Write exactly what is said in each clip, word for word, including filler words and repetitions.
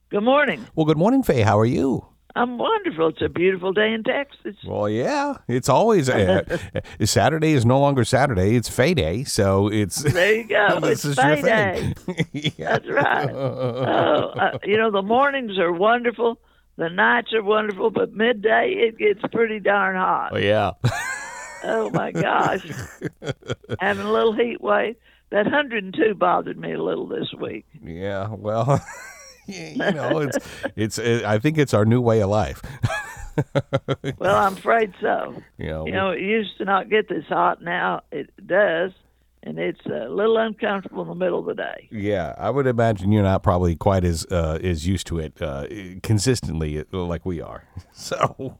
Good morning. Well, good morning, Faye. How are you? I'm wonderful. It's a beautiful day in Texas. Well, yeah, it's always uh, Saturday is no longer Saturday; it's Faye Day. So it's There you go. this It's is your Faye Day. thing. Yeah. That's right. Oh, uh, you know, the mornings are wonderful. The nights are wonderful, but midday it gets pretty darn hot. Oh, yeah. Oh my gosh, having a little heat wave. That one hundred two bothered me a little this week. Yeah. Well, you know, it's it's. It, I think it's our new way of life. Well, I'm afraid so. You know, You know, it used to not get this hot. Now it does, and it's a little uncomfortable in the middle of the day. Yeah, I would imagine you're not probably quite as uh, as used to it uh, consistently like we are. So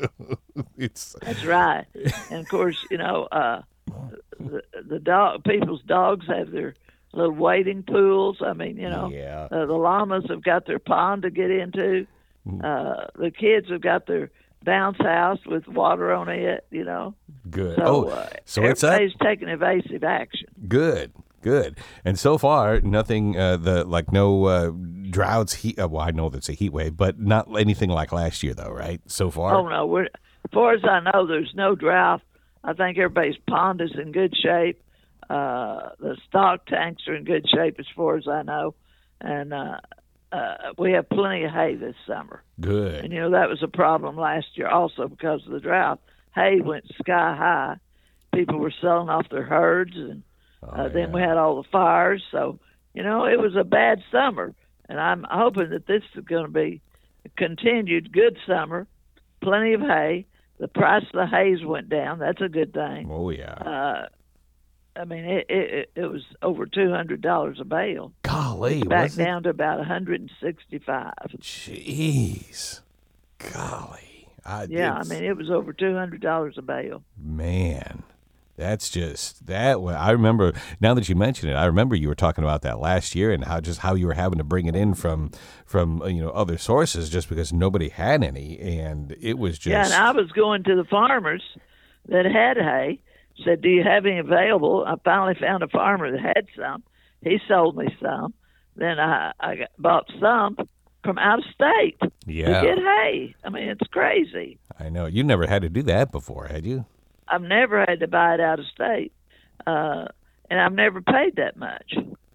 it's That's right. And of course, you know, uh, the, the dog people's dogs have their little wading pools. I mean, you know, Yeah. uh, the llamas have got their pond to get into. Uh, the kids have got their bounce house with water on it. You know, good. so oh, uh, so it's up. everybody's taking evasive action. Good, good. And so far, nothing. Uh, the like no uh, droughts. Heat. Uh, well, I know that's a heat wave, but not anything like last year, though, right? So far. Oh no, we're as far as I know, there's no drought. I think everybody's pond is in good shape. Uh, the stock tanks are in good shape as far as I know, and uh, uh, we have plenty of hay this summer. Good. And you know that was a problem last year also because of the drought. Hay went sky high. People were selling off their herds, and uh, Oh, then yeah. we had all the fires. So you know it was a bad summer, and I'm hoping that this is going to be a continued good summer. Plenty of hay. The price of the hays went down. That's a good thing. Oh yeah. Uh, I mean, it, it it was over two hundred dollars a bale. Golly, Back was it? down to about one hundred and sixty-five. Jeez. Golly. I, Yeah, I it's- mean, it was over two hundred dollars a bale. Man, that's just that. wa- I remember now that you mention it. I remember you were talking about that last year and how just how you were having to bring it in from from uh, you know other sources just because nobody had any, and it was just Yeah, and I was going to the farmers that had hay. Said, "Do you have any available?" I finally found a farmer that had some. He sold me some. Then I I got, bought some from out of state Yeah. to get hay. I mean, it's crazy. I know you never had to do that before, had you? I've never had to buy it out of state, uh, and I've never paid that much.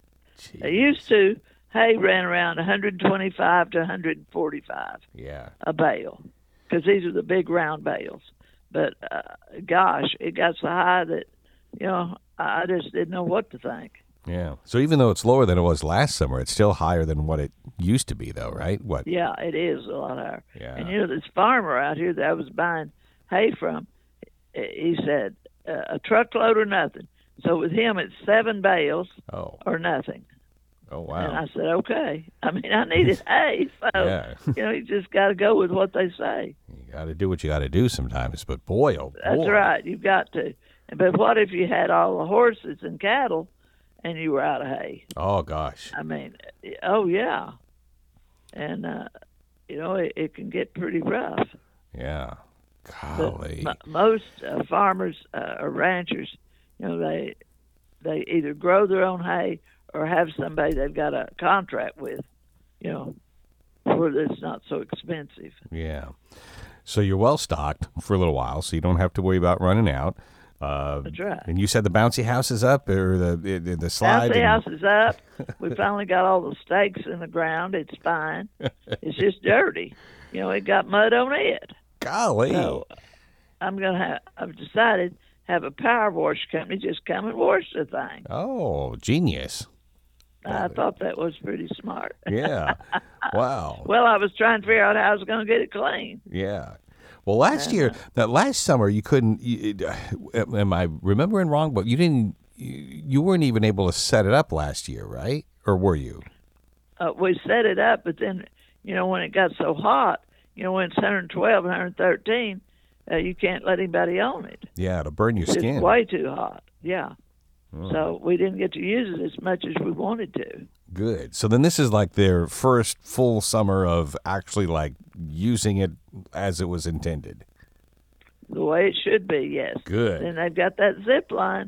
I used to. Hay ran around one hundred twenty-five to one hundred forty-five Yeah. a bale because these are the big round bales. But uh, gosh, it got so high that you know I just didn't know what to think. Yeah. So even though it's lower than it was last summer, it's still higher than what it used to be, though, right? What? Yeah, it is a lot higher. Yeah. And you know, this farmer out here that I was buying hay from, he said uh, a truckload or nothing. So with him, it's seven bales Oh. or nothing. Oh And wow. I said, okay. I mean, I needed hay, so Yeah. you know, you just got to go with what they say. You got to do what you got to do sometimes. But boy, oh boy. That's right. You've got to. But what if you had all the horses and cattle, and you were out of hay? Oh gosh. I mean, oh yeah, and uh, you know it, it can get pretty rough. Yeah. But Golly. m- most uh, farmers uh, or ranchers, you know, they they either grow their own hay or have somebody they've got a contract with, you know, where it's not so expensive. Yeah. So you're well stocked for a little while, so you don't have to worry about running out. Uh, That's right. And you said the bouncy house is up, or the the, the slide. Bouncy and- house is up. We finally got all the stakes in the ground. It's fine. It's just dirty. You know, it got mud on it. Golly. So I'm gonna have. I've decided have a power wash company just come and wash the thing. Oh, genius. I thought that was pretty smart. Yeah. Wow. Well, I was trying to figure out how I was going to get it clean. Yeah. Well, last year, that last summer, you couldn't. You, uh, am I remembering wrong? But you didn't. You, you weren't even able to set it up last year, right? Or were you? Uh, we set it up, but then, you know, when it got so hot, you know, when it's one twelve and one thirteen, uh, you can't let anybody own it. Yeah, to burn your It's skin. way too hot. Yeah. Oh. So we didn't get to use it as much as we wanted to. Good. So then this is like their first full summer of actually like using it as it was intended. The way it should be, yes. Good. Then they've got that zip line.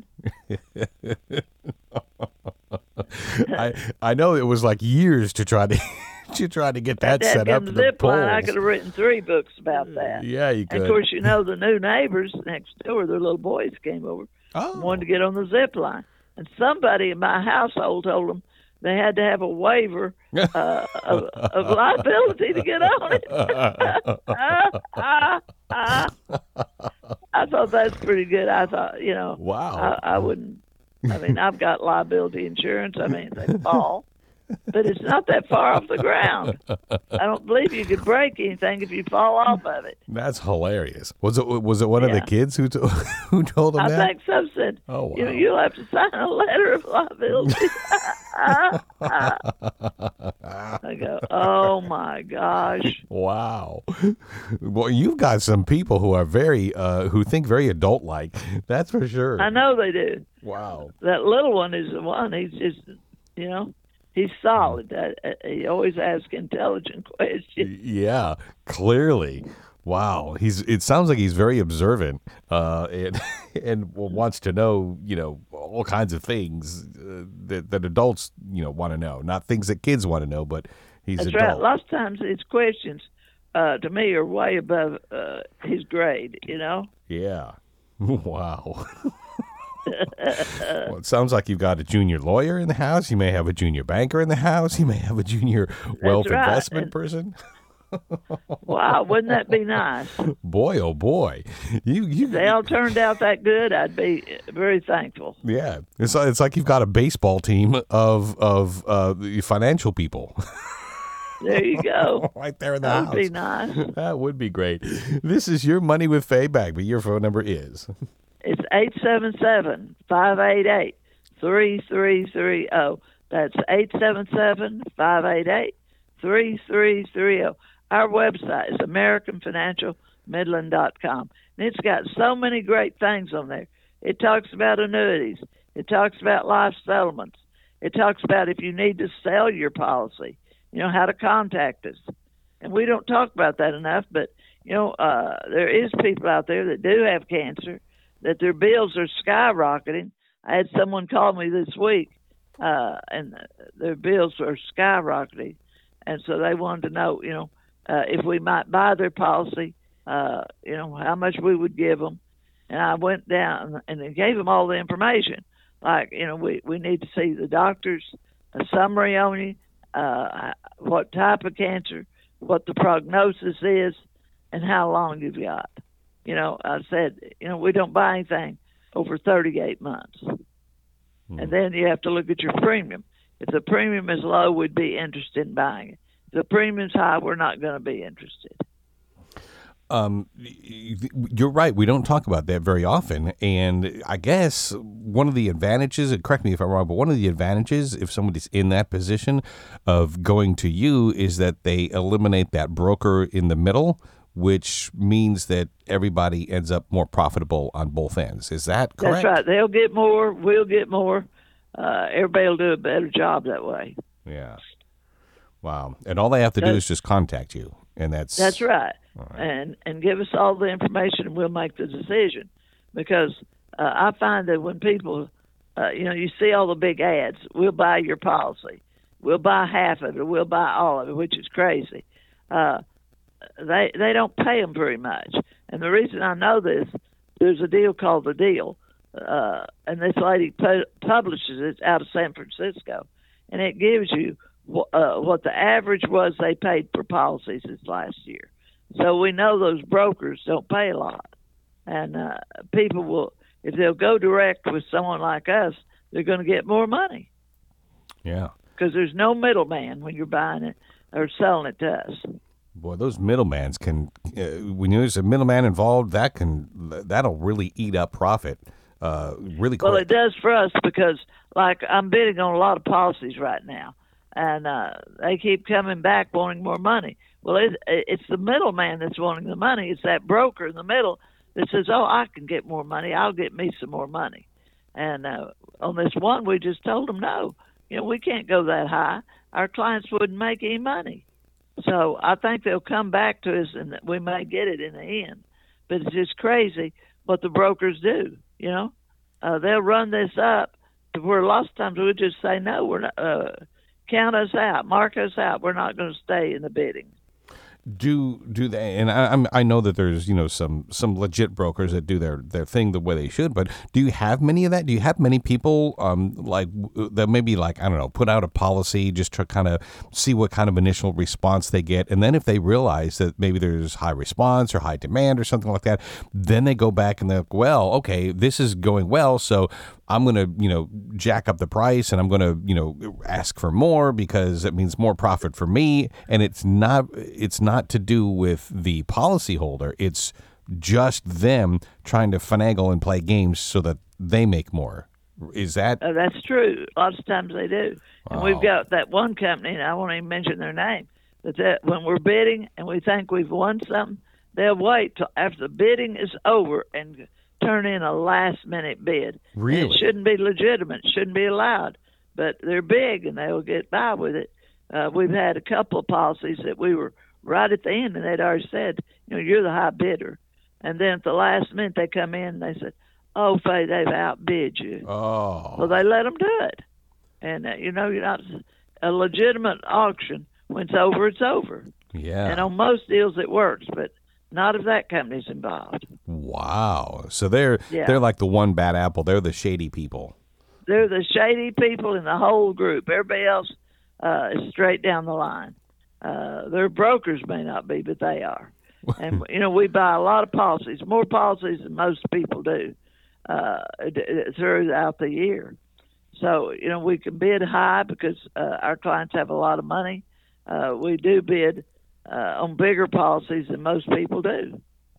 I I know it was like years to try to you tried to get that set up. The The zip line, I poles. could have written three books about that. Yeah, you could. And of course, you know, the new neighbors next door, their little boys came over, Oh. wanted to get on the zip line. And somebody in my household told them they had to have a waiver uh, of, of liability to get on it. I thought that's pretty good. I thought, you know, Wow. I, I wouldn't. I mean, I've got liability insurance. I mean, they fall, but it's not that far off the ground. I don't believe you could break anything if you fall off of it. That's hilarious. Was it was it one of Yeah. the kids who to, who told him I that? think so. Said, Oh, you know, wow. you'll have to sign a letter of liability. I go, oh my gosh. Wow. Well, you've got some people who are very uh, who think very adult like. That's for sure. I know they do. Wow. That little one is the one. He's just, you know, he's solid. That uh, he always asks intelligent questions. Yeah, clearly. Wow, he's. It sounds like he's very observant, uh, and and wants to know, you know, all kinds of things uh, that that adults, you know, want to know. Not things that kids want to know, but he's That's adult. right. Lots of times his questions, uh, to me, are way above uh, his grade. You know. Yeah. Wow. Well, it sounds like you've got a junior lawyer in the house. You may have a junior banker in the house. You may have a junior wealth right. investment And- person. Wow, wouldn't that be nice? Boy, oh boy, you you. If they all turned out that good, I'd be very thankful. Yeah, it's like, it's like you've got a baseball team of of uh, the financial people. There you go. Right there in the That house. would be nice. That would be great. This is your Money with Faye Bag, but your phone number is. It's eight seven seven, five eight eight, three three three zero. That's eight seven seven, five eight eight, three three three zero. Our website is american financial midland dot com. And it's got so many great things on there. It talks about annuities. It talks about life settlements. It talks about if you need to sell your policy, you know, how to contact us. And we don't talk about that enough, but, you know, uh, there is people out there that do have cancer, that their bills are skyrocketing. I had someone call me this week, uh, and their bills are skyrocketing. And so they wanted to know, you know, uh, if we might buy their policy, uh, you know, how much we would give them. And I went down and I gave them all the information. Like, you know, we, we need to see the doctor's a summary on you, uh, what type of cancer, what the prognosis is, and how long you've got. You know, I said, you know, we don't buy anything over thirty-eight months. Mm. And then you have to look at your premium. If the premium is low, we'd be interested in buying it. If the premium's high, we're not going to be interested. Um, you're right. We don't talk about that very often. And I guess one of the advantages, and correct me if I'm wrong, but one of the advantages if somebody's in that position of going to you is that they eliminate that broker in the middle, which means that everybody ends up more profitable on both ends. Is that correct? That's right. They'll get more. We'll get more. Uh, everybody will do a better job that way. Yeah. Wow. And all they have to do is just contact you. And that's That's right. Right. And and give us all the information, and we'll make the decision. Because uh, I find that when people, uh, you know, you see all the big ads, we'll buy your policy, we'll buy half of it, we'll buy all of it, which is crazy. Uh, they they don't pay them very much, and the reason I know this, there's a deal called The Deal, uh, and this lady pu- publishes it out of San Francisco, and it gives you wh- uh, what the average was they paid for policies this last year. So we know those brokers don't pay a lot. And uh, people will, if they'll go direct with someone like us, they're going to get more money. Yeah. Because there's no middleman when you're buying it or selling it to us. Boy, those middlemans can, uh, when there's a middleman involved, that can, that'll really eat up profit uh, really quick. Well, it does for us because, like, I'm bidding on a lot of policies right now. And uh, they keep coming back wanting more money. Well, it, it's the middleman that's wanting the money. It's that broker in the middle that says, oh, I can get more money. I'll get me some more money. And uh, on this one, we just told them, no, you know, we can't go that high. Our clients wouldn't make any money. So I think they'll come back to us and we may get it in the end. But it's just crazy what the brokers do, you know. Uh, they'll run this up to where a lot of times we'll just say, no, we're not, uh, count us out, mark us out. We're not going to stay in the bidding. Do do they? And I, I'm I know that there's you know some some legit brokers that do their, their thing the way they should. But do you have many of that? Do you have many people um like that maybe like I don't know put out a policy just to kind of see what kind of initial response they get, and then if they realize that maybe there's high response or high demand or something like that, then they go back and they're like, well, okay, this is going well, so I'm going to, you know, jack up the price and I'm going to, you know, ask for more because it means more profit for me. And it's not, it's not to do with the policyholder. It's just them trying to finagle and play games so that they make more. Is that? Uh, that's true. A lot of times they do. And Wow. we've got that one company, and I won't even mention their name, but that when we're bidding and we think we've won something, they'll wait till after the bidding is over and turn in a last minute bid. Really? And it shouldn't be legitimate, it shouldn't be allowed, but they're big and they'll get by with it. Uh, we've had a couple of policies that we were right at the end and they'd already said, you know, you're the high bidder. And then at the last minute they come in and they said, oh, Faye, they've outbid you. Oh. Well, they let them do it. And, uh, you know, you're not a legitimate auction. When it's over, it's over. Yeah. And on most deals it works, but not if that company's involved. Wow. So they're Yeah. they're like the one bad apple. They're the shady people. They're the shady people in the whole group. Everybody else uh, is straight down the line. Uh, their brokers may not be, but they are. And, you know, we buy a lot of policies, more policies than most people do uh, throughout the year. So, you know, we can bid high because uh, our clients have a lot of money. Uh, we do bid uh, on bigger policies than most people do.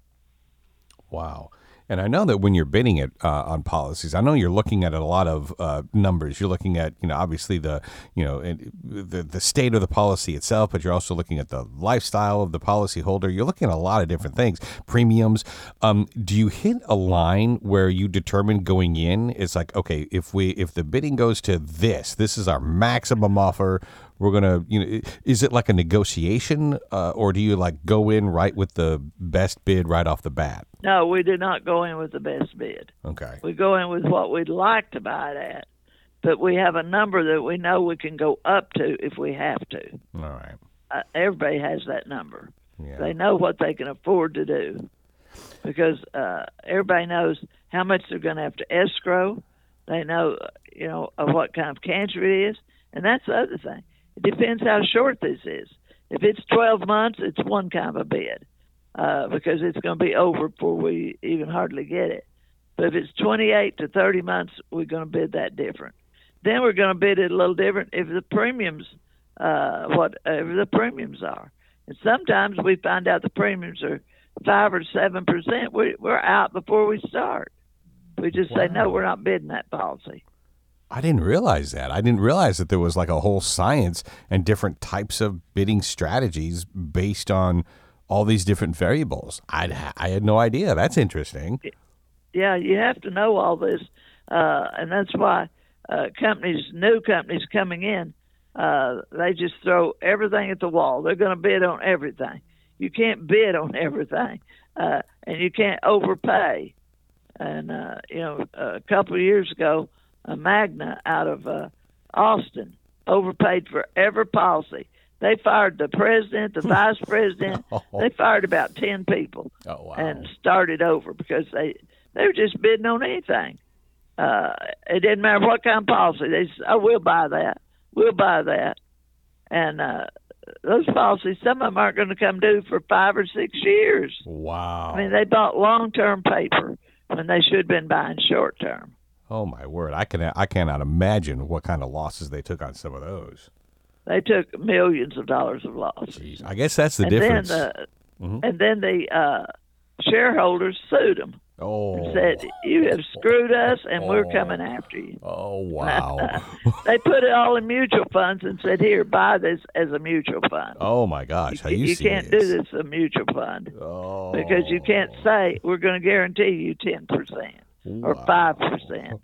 Wow. And I know that when you're bidding it uh, on policies, I know you're looking at a lot of uh, numbers. You're looking at, you know, obviously the, you know, the the state of the policy itself, but you're also looking at the lifestyle of the policyholder. You're looking at a lot of different things, premiums. Um, do you hit a line where you determine going in? It's like, okay, if we if the bidding goes to this, this is our maximum offer. We're gonna, you know, is it like a negotiation, uh, or do you like go in right with the best bid right off the bat? No, we do not go in with the best bid. Okay. We go in with what we'd like to buy it at, but we have a number that we know we can go up to if we have to. All right. Uh, everybody has that number. Yeah. They know what they can afford to do because uh, everybody knows how much they're going to have to escrow. They know, you know, of what kind of cancer it is, and that's the other thing. It depends how short this is. If it's twelve months, it's one kind of a bid uh, because it's going to be over before we even hardly get it. But if it's twenty-eight to thirty months, we're going to bid that different. Then we're going to bid it a little different if the premiums, uh, whatever the premiums are. And sometimes we find out the premiums are five or seven percent. We, we're out before we start. We just say, no, we're not bidding that policy. I didn't realize that. I didn't realize that there was like a whole science and different types of bidding strategies based on all these different variables. I'd ha- I had no idea. That's interesting. Yeah, you have to know all this, uh, and that's why uh, companies, new companies coming in, uh, they just throw everything at the wall. They're going to bid on everything. You can't bid on everything, uh, and you can't overpay. And uh, you know, a couple of years ago, a Magna out of uh, Austin overpaid for every policy. They fired the president, the vice president. Oh. They fired about ten people Oh, wow. and started over because they they were just bidding on anything. Uh, it didn't matter what kind of policy. They said, "Oh, we'll buy that. We'll buy that." And uh, those policies, some of them aren't going to come due for five or six years. Wow. I mean, they bought long-term paper when they should have been buying short-term. Oh my word! I can I cannot imagine what kind of losses they took on some of those. They took millions of dollars of losses. Jeez, I guess that's the and difference. Then the, Mhm. And then the uh, shareholders sued them oh. and said, "You have screwed us, and Oh. we're coming after you." Oh wow! They put it all in mutual funds and said, "Here, buy this as a mutual fund." Oh my gosh! Are you, you serious? can't do this as a mutual fund Oh. because you can't say we're going to guarantee you ten percent or Wow. five percent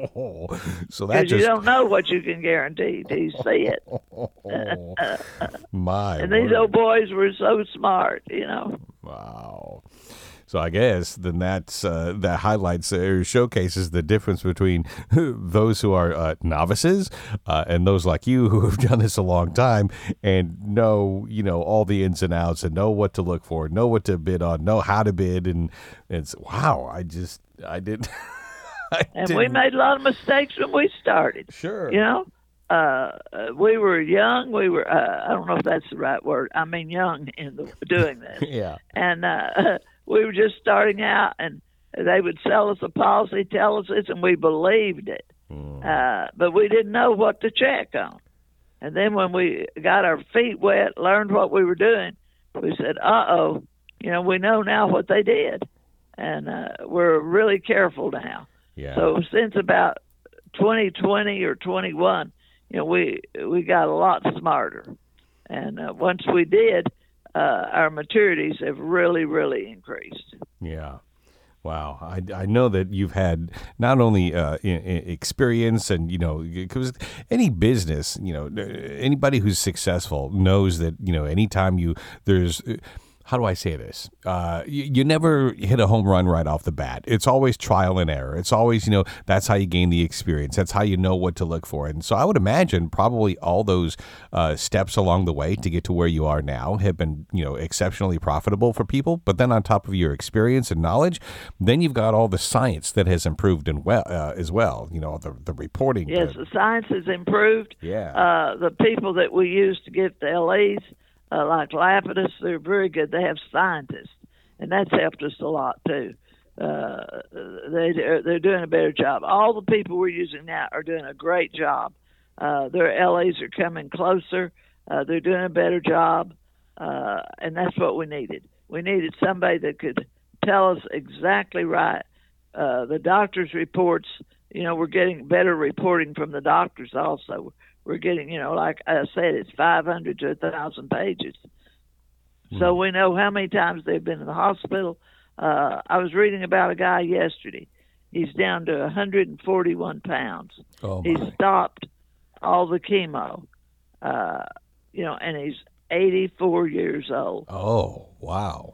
So that because you just don't know what you can guarantee till you see it. my And these word. old boys were so smart, you know. Wow. So I guess then that's uh, that highlights or showcases the difference between those who are uh, novices uh, and those like you who have done this a long time and know, you know, all the ins and outs and know what to look for, know what to bid on, know how to bid, and it's wow. I just I did. I and didn't. we made a lot of mistakes when we started. Sure. You know, uh, we were young. We were, uh, I don't know if that's the right word. I mean, young in the, doing this. Yeah. And uh, we were just starting out, and they would sell us a policy, tell us this, and we believed it. Mm. Uh, but we didn't know what to check on. And then when we got our feet wet, learned what we were doing, we said, uh-oh, you know, we know now what they did. And uh, we're really careful now. Yeah. So since about twenty twenty or twenty-one, you know, we we got a lot smarter, and uh, once we did, uh, our maturities have really, really increased. Yeah. Wow. I, I know that you've had not only uh, I- I experience and, you know, because any business, you know, anybody who's successful knows that, you know, anytime you there's how do I say this? Uh, you, you never hit a home run right off the bat. It's always trial and error. It's always, you know, that's how you gain the experience. That's how you know what to look for. And so I would imagine probably all those uh, steps along the way to get to where you are now have been, you know, exceptionally profitable for people. But then on top of your experience and knowledge, then you've got all the science that has improved and well uh, as well. You know, the the reporting. Yes, the, the science has improved. Yeah. Uh, the people that we use to get the L Es, Uh, like Lapidus, they're very good. They have scientists, and that's helped us a lot too. Uh, they they're doing a better job. All the people we're using now are doing a great job. Uh, their L Es are coming closer. Uh, they're doing a better job, uh, and that's what we needed. We needed somebody that could tell us exactly right. Uh, the doctors' reports, you know, we're getting better reporting from the doctors also. We're getting, you know, like I said, it's five hundred to one thousand pages. Mm. So we know how many times they've been in the hospital. Uh, I was reading about a guy yesterday. He's down to one hundred forty-one pounds. Oh, he stopped all the chemo, uh, you know, and he's eighty-four years old. Oh, wow.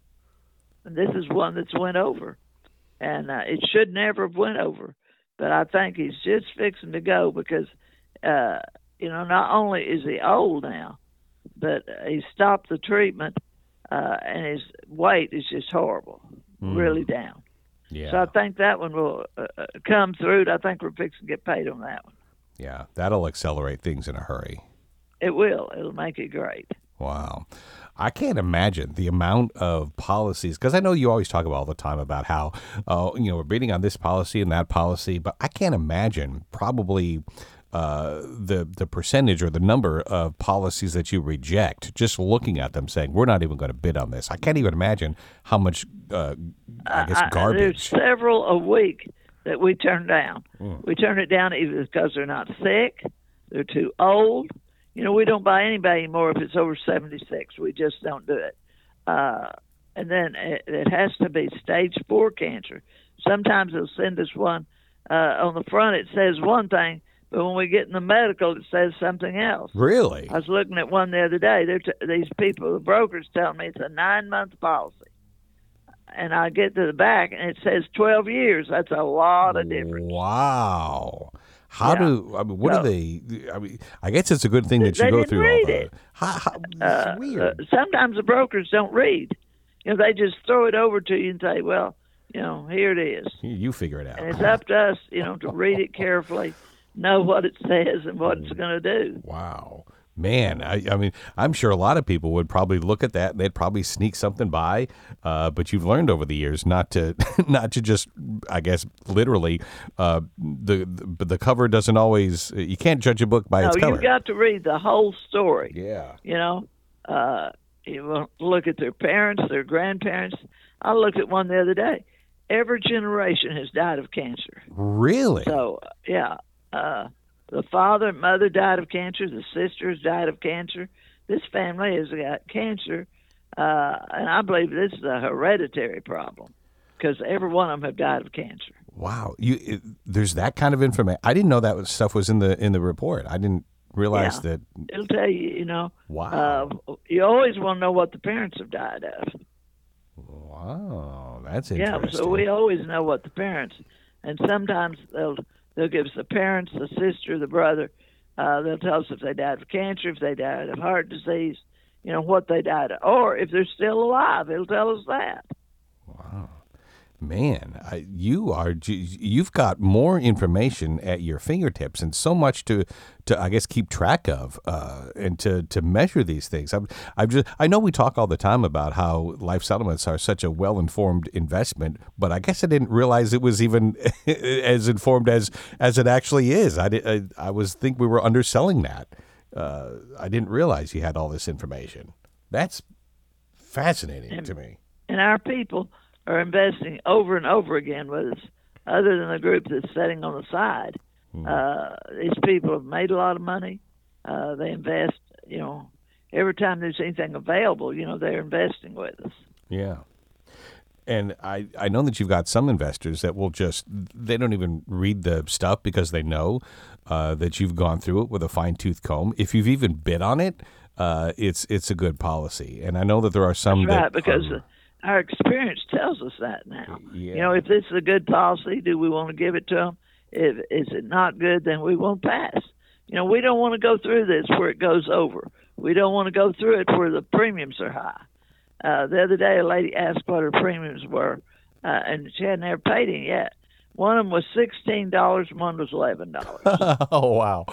And this is one that's went over. And uh, it should never have went over. But I think he's just fixing to go because Uh, you know, not only is he old now, but he stopped the treatment, uh, and his weight is just horrible, mm. really down. Yeah. So I think that one will uh, come through. I think we're fixing to get paid on that one. Yeah, that'll accelerate things in a hurry. It will. It'll make it great. Wow. I can't imagine the amount of policies, because I know you always talk about all the time about how, uh, you know, we're bidding on this policy and that policy, but I can't imagine probably uh, the the percentage or the number of policies that you reject just looking at them saying, we're not even going to bid on this. I can't even imagine how much, uh, I guess, garbage. Uh, there's several a week that we turn down. Mm. We turn it down either because they're not sick, they're too old. You know, we don't buy anybody anymore if it's over seventy-six. We just don't do it. Uh, and then it, it has to be stage four cancer. Sometimes they'll send us one. Uh, on the front it says one thing, but when we get in the medical, it says something else. Really? I was looking at one the other day. They're t- these people, the brokers, telling me it's a nine-month policy. And I get to the back, and it says twelve years. That's a lot of difference. Wow. How yeah. do, I mean, what so, do they, I mean, I guess it's a good thing that you they go didn't through read all the, it. How, how, uh, weird. Uh, sometimes the brokers don't read. You know, they just throw it over to you and say, well, you know, here it is. You figure it out. And it's up to us, you know, to read it carefully, know what it says and what it's going to do. Wow. Man, I, I mean, I'm sure a lot of people would probably look at that and they'd probably sneak something by. Uh, but you've learned over the years not to, not to just, I guess, literally, uh, the, the the cover doesn't always. You can't judge a book by no, its cover. No, you've got to read the whole story. Yeah. You know, uh, you want to look at their parents, their grandparents. I looked at one the other day. Every generation has died of cancer. Really? So, yeah. Uh, The father and mother died of cancer. The sisters died of cancer. This family has got cancer, uh, and I believe this is a hereditary problem because every one of them have died of cancer. Wow, you it, there's that kind of information. I didn't know that was, stuff was in the in the report. I didn't realize yeah. that. It'll tell you. You know. Wow. Uh, you always want to know what the parents have died of. Wow. Oh, that's Yeah, interesting. so we always know what the parents, and sometimes they'll they'll give us the parents, the sister, the brother. Uh, they'll tell us if they died of cancer, if they died of heart disease, you know, what they died of, or if they're still alive. It'll tell us that. Wow. Man, I, you are you've got more information at your fingertips and so much to, to I guess keep track of uh, and to, to measure these things. I'm, I'm just I know we talk all the time about how life settlements are such a well informed investment, but I guess I didn't realize it was even as informed as as it actually is. I did, I, I was think we were underselling that. Uh, I didn't realize you had all this information. That's fascinating and, to me. And our people are investing over and over again with us, other than the group that's sitting on the side. Hmm. Uh, these people have made a lot of money. Uh, they invest, you know, every time there's anything available, you know, they're investing with us. Yeah. And I, I know that you've got some investors that will just, they don't even read the stuff because they know uh, that you've gone through it with a fine-tooth comb. If you've even bid on it, uh, it's it's a good policy. And I know that there are some That's that... right, because... Are, our experience tells us that now. Yeah. You know, if this is a good policy, do we want to give it to them? If is it not good, then we won't pass. You know, we don't want to go through this where it goes over. We don't want to go through it where the premiums are high. Uh, the other day, a lady asked what her premiums were, uh, and she hadn't ever paid any yet. One of them was sixteen dollars, and one was eleven dollars. Oh, wow.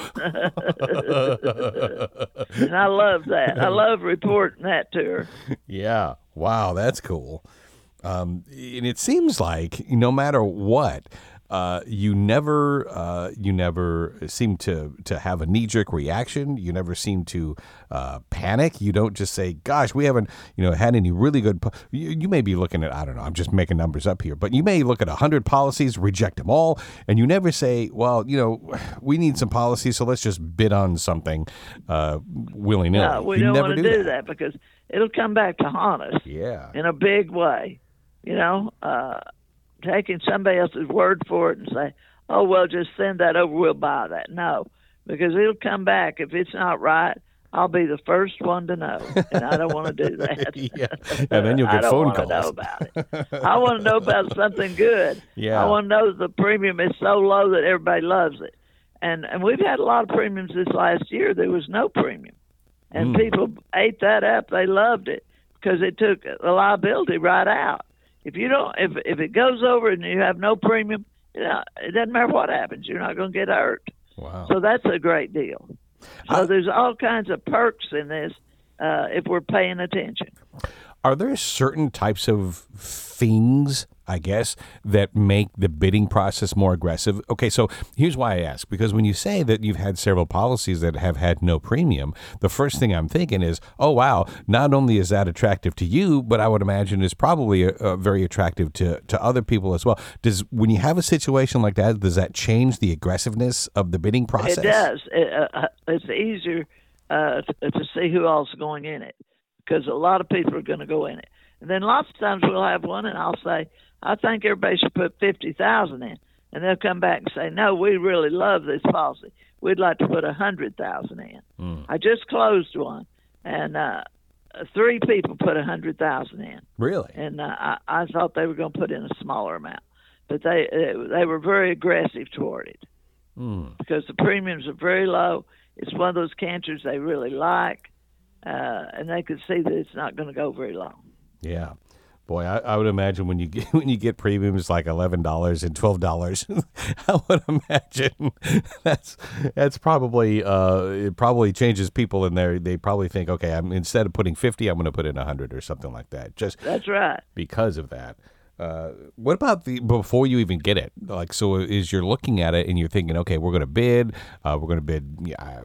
And I love that. I love reporting that to her. Yeah. Wow, that's cool. Um, and it seems like no matter what, uh, you never uh, you never seem to, to have a knee-jerk reaction. You never seem to uh, panic. You don't just say, gosh, we haven't you know had any really good po-. You, you may be looking at, I don't know, I'm just making numbers up here, but you may look at one hundred policies, reject them all, and you never say, well, you know, we need some policies, so let's just bid on something uh, willy-nilly. No, we you don't never want to do do that. that because it'll come back to haunt us. Yeah. In a big way. You know, uh, taking somebody else's word for it and say, oh, well, just send that over, we'll buy that. No, because it'll come back. If it's not right, I'll be the first one to know, and I don't want to do that. Yeah, and then you'll get phone calls. I don't want to know about it. I want to know about something good. Yeah. I want to know the premium is so low that everybody loves it. And and we've had a lot of premiums this last year. There was no premium. And mm. people ate that up. They loved it because it took the liability right out. If you don't, if if it goes over and you have no premium, you know, it doesn't matter what happens. You're not going to get hurt. Wow. So that's a great deal. So I, there's all kinds of perks in this uh, if we're paying attention. Are there certain types of things, I guess, that make the bidding process more aggressive? Okay, so here's why I ask. Because when you say that you've had several policies that have had no premium, the first thing I'm thinking is, oh, wow, not only is that attractive to you, but I would imagine is probably uh, very attractive to, to other people as well. Does when you have a situation like that, does that change the aggressiveness of the bidding process? It does. It, uh, it's easier uh, to, to see who else is going in it, because a lot of people are going to go in it. And then lots of times we'll have one, and I'll say, I think everybody should put fifty thousand dollars in. And they'll come back and say, no, we really love this policy. We'd like to put one hundred thousand dollars in. Mm. I just closed one, and uh, three people put one hundred thousand dollars in. Really? And uh, I, I thought they were going to put in a smaller amount. But they they were very aggressive toward it mm. because the premiums are very low. It's one of those cancers they really like. Uh, and they could see that it's not going to go very long. Yeah, boy, I, I would imagine when you get when you get premiums like eleven dollars and twelve dollars, I would imagine that's that's probably uh, it probably changes people in there. They probably think, okay, I'm instead of putting fifty, I'm going to put in a hundred or something like that. Just that's right because of that. Uh, what about the before you even get it? Like, so is you're looking at it and you're thinking, okay, we're going to bid, uh, we're going to bid yeah,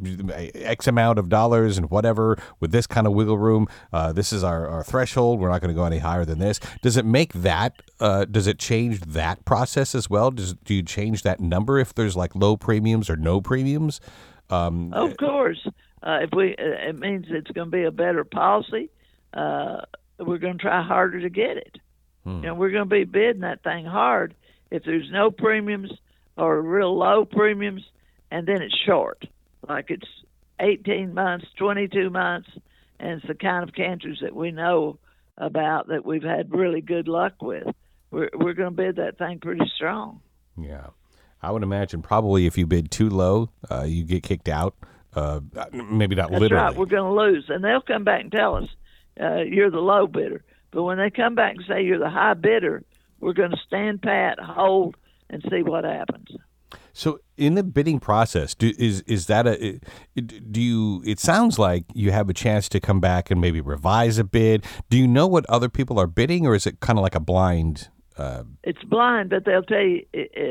X amount of dollars and whatever with this kind of wiggle room. Uh, this is our, our threshold. We're not going to go any higher than this. Does it make that? Uh, does it change that process as well? Does do you change that number if there's like low premiums or no premiums? Um, of course, uh, if we it means it's going to be a better policy. Uh, we're going to try harder to get it. Hmm. You know, we're going to be bidding that thing hard if there's no premiums or real low premiums, and then it's short, like it's eighteen months, twenty-two months, and it's the kind of cancers that we know about that we've had really good luck with. We're we're going to bid that thing pretty strong. Yeah, I would imagine probably if you bid too low, uh, you get kicked out. Uh, maybe not That's literally. right. We're going to lose, and they'll come back and tell us uh, you're the low bidder. But when they come back and say you're the high bidder, we're going to stand pat, hold, and see what happens. So, in the bidding process, do, is is that a do you? It sounds like you have a chance to come back and maybe revise a bid. Do you know what other people are bidding, or is it kind of like a blind? Uh... It's blind, but they'll tell you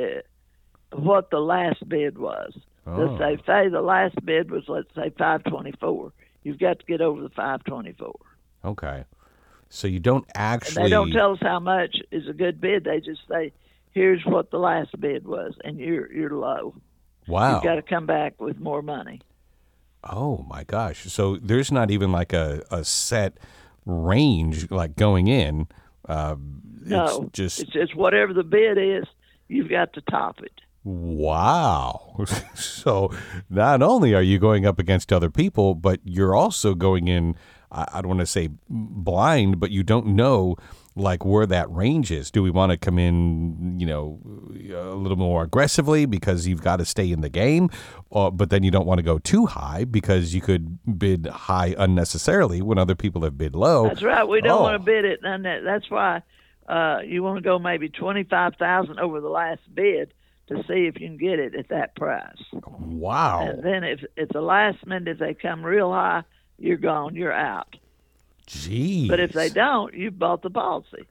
uh, what the last bid was. Oh. They'll say, say the last bid was, let's say, five twenty-four. You've got to get over the five twenty-four. Okay, so you don't actually. And they don't tell us how much is a good bid. They just say, here's what the last bid was, and you're you're low. Wow. You've got to come back with more money. Oh, my gosh. So there's not even like a, a set range like going in. Uh, no. It's just... It's just whatever the bid is, you've got to top it. Wow. So not only are you going up against other people, but you're also going in, I, I don't want to say blind, but you don't know like where that range is. Do we want to come in, you know, a little more aggressively because you've got to stay in the game, or, but then you don't want to go too high because you could bid high unnecessarily when other people have bid low. That's right. We don't oh. want to bid it, and that, that's why uh, you want to go maybe twenty-five thousand dollars over the last bid to see if you can get it at that price. Wow. And then if it's the last minute, if they come real high, you're gone, you're out. Jeez. But if they don't, you've bought the policy.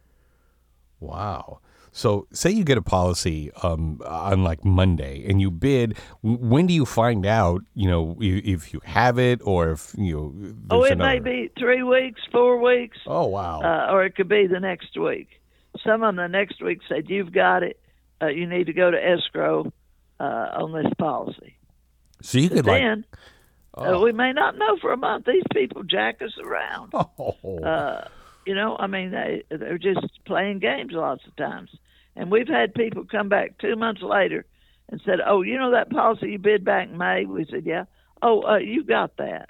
Wow. So say you get a policy um, on like Monday and you bid. When do you find out, you know, if, if you have it or if, you know, Oh, it another... may be three weeks, four weeks. Oh, wow. Uh, or it could be the next week. Some of them the next week said, you've got it. Uh, you need to go to escrow uh, on this policy. So you could but like... Then, oh. uh, we may not know for a month. These people jack us around. Oh. Uh, you know, I mean, they, they're just playing games lots of times. And we've had people come back two months later and said, oh, you know that policy you bid back in May? We said, yeah. Oh, uh, you got that.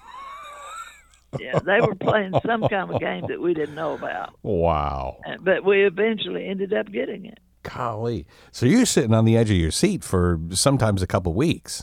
Yeah, they were playing some kind of game that we didn't know about. Wow. And, but we eventually ended up getting it. Golly. So you're sitting on the edge of your seat for sometimes a couple weeks.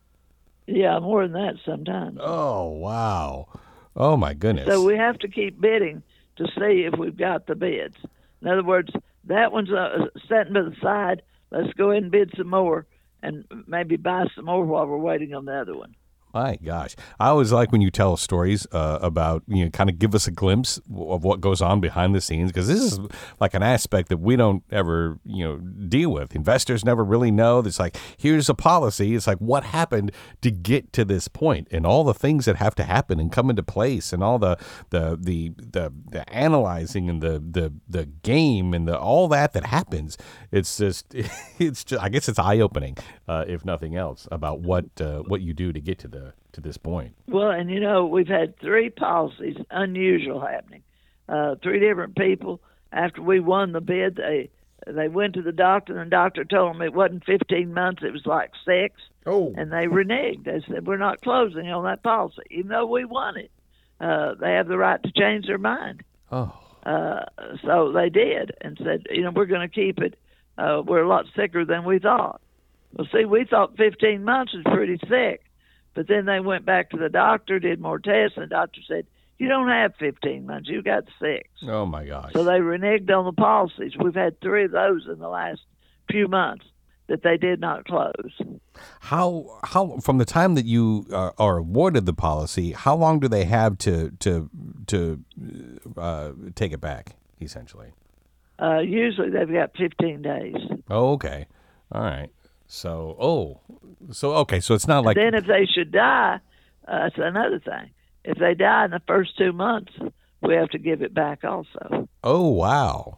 Yeah, more than that sometimes. Oh, wow. Oh, my goodness. So we have to keep bidding to see if we've got the bids. In other words, that one's uh, setting to the side. Let's go ahead and bid some more and maybe buy some more while we're waiting on the other one. My gosh. I always like when you tell stories uh, about, you know, kind of give us a glimpse of what goes on behind the scenes, because this is like an aspect that we don't ever, you know, deal with. Investors never really know. It's like, here's a policy. It's like, what happened to get to this point, and all the things that have to happen and come into place, and all the the the the, the analyzing and the, the the game and the all that that happens. It's just, it's just, I guess it's eye-opening, uh, if nothing else, about what uh, what you do to get to the to this point. Well, and you know, we've had three policies unusual happening. Uh, three different people, after we won the bid, they they went to the doctor, and the doctor told them it wasn't fifteen months, it was like six. Oh. And they reneged. They said, we're not closing on that policy, even though we won it. Uh, they have the right to change their mind. Oh. Uh, so they did and said, you know, we're going to keep it. Uh, we're a lot sicker than we thought. Well, see, we thought fifteen months was pretty sick. But then they went back to the doctor, did more tests, and the doctor said, you don't have fifteen months, you got six. Oh, my gosh. So they reneged on the policies. We've had three of those in the last few months that they did not close. How, how from the time that you are, are awarded the policy, how long do they have to, to, to uh, take it back, essentially? Uh, usually they've got fifteen days. Oh, okay. All right. So, oh, so, okay, so it's not like... And then if they should die, uh, that's another thing. If they die in the first two months, we have to give it back also. Oh, wow.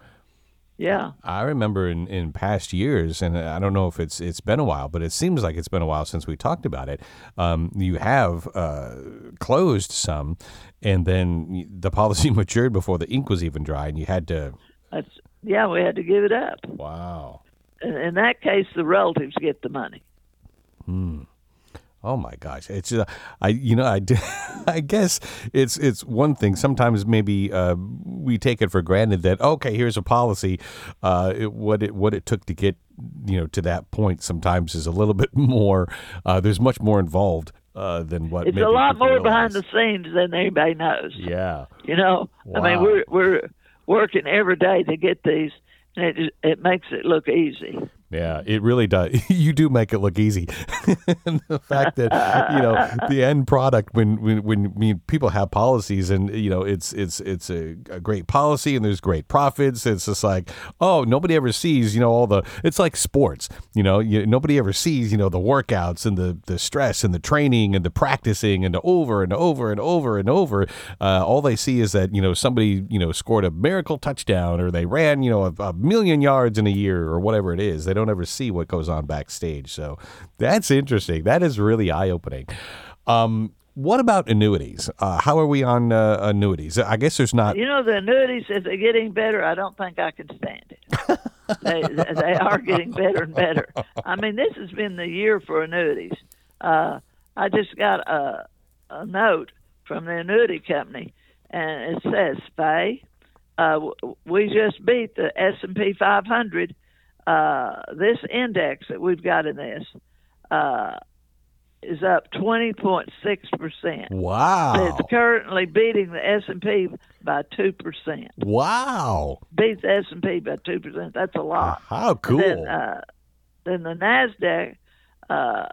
Yeah. I remember in, in past years, and I don't know if it's it's been a while, but it seems like it's been a while since we talked about it. Um, you have uh, closed some, and then the policy matured before the ink was even dry, and you had to... That's, yeah, we had to give it up. Wow. In that case, the relatives get the money. Hmm. Oh my gosh! It's uh, I you know I, I guess it's it's one thing. Sometimes maybe uh, we take it for granted that okay, here's a policy. Uh, it, what it what it took to get you know to that point sometimes is a little bit more. Uh, there's much more involved uh, than what. It's maybe a lot people more realize. behind the scenes than anybody knows. Yeah. You know, Wow. I mean, we're we're working every day to get these, and it it makes it look easy. Yeah, it really does. You do make it look easy. And the fact that, you know, the end product when when when I mean, people have policies and, you know, it's it's it's a, a great policy and there's great profits. It's just like, oh, nobody ever sees, you know, all the it's like sports, you know, you, nobody ever sees, you know, the workouts and the, the stress and the training and the practicing and the over and over and over and over. Uh, all they see is that, you know, somebody, you know, scored a miracle touchdown or they ran, you know, a, a million yards in a year or whatever it is. They don't ever see what goes on backstage. So that's interesting. That is really eye-opening. Um, what about annuities? Uh, how are we on uh, annuities? I guess there's not... You know, the annuities, if they're getting better, I don't think I can stand it. they, they are getting better and better. I mean, this has been the year for annuities. Uh, I just got a, a note from the annuity company, and it says, Faye, uh, we just beat the S and P five hundred. Uh, this index that we've got in this uh, is up twenty point six percent. Wow. It's currently beating the S and P by two percent. Wow. Beats the S and P by two percent. That's a lot. How cool. And then, uh, then the NASDAQ uh,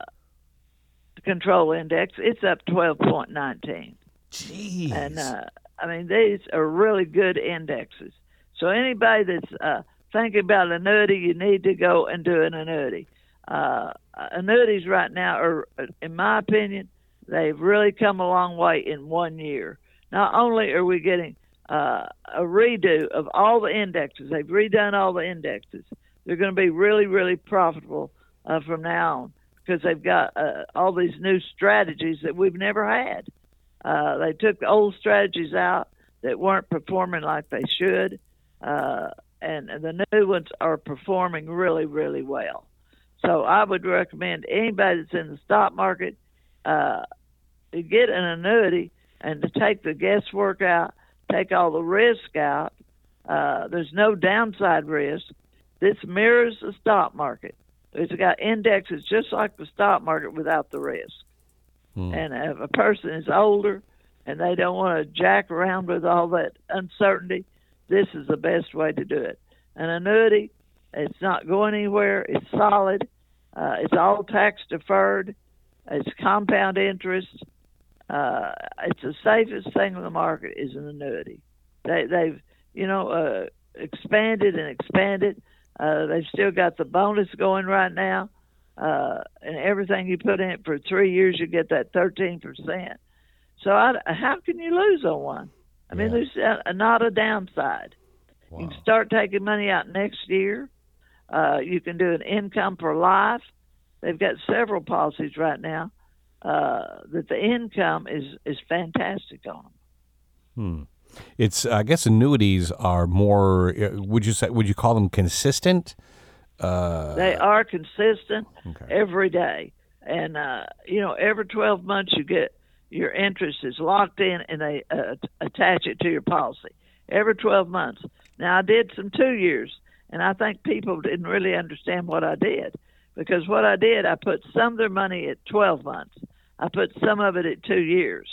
control index, it's up twelve point one nine. Jeez. And, uh, I mean, these are really good indexes. So anybody that's... Uh, thinking about an annuity, you need to go and do an annuity. Uh, annuities right now are, in my opinion, they've really come a long way in one year. Not only are we getting uh, a redo of all the indexes, they've redone all the indexes. They're going to be really, really profitable uh, from now on because they've got uh, all these new strategies that we've never had. Uh, they took the old strategies out that weren't performing like they should. Uh, And the new ones are performing really, really well. So I would recommend anybody that's in the stock market uh, to get an annuity and to take the guesswork out, take all the risk out. Uh, there's no downside risk. This mirrors the stock market. It's got indexes just like the stock market without the risk. Hmm. And if a person is older and they don't want to jack around with all that uncertainty, this is the best way to do it. An annuity, it's not going anywhere. It's solid. Uh, it's all tax deferred. It's compound interest. Uh, it's the safest thing on the market is an annuity. They, they've, you know, uh, expanded and expanded. Uh, they've still got the bonus going right now. Uh, and everything you put in it for three years, you get that thirteen percent. So I, how can you lose on one? I mean, Yeah. there's a, not a downside. Wow. You can start taking money out next year. Uh, you can do an income for life. They've got several policies right now uh, that the income is, is fantastic on them. Hmm. It's I guess annuities are more. Would you say? Would you call them consistent? Uh, they are consistent okay. every day, and uh, you know, every twelve months you get your interest is locked in, and they uh, attach it to your policy every twelve months. Now, I did some two years, and I think people didn't really understand what I did because what I did, I put some of their money at twelve months. I put some of it at two years.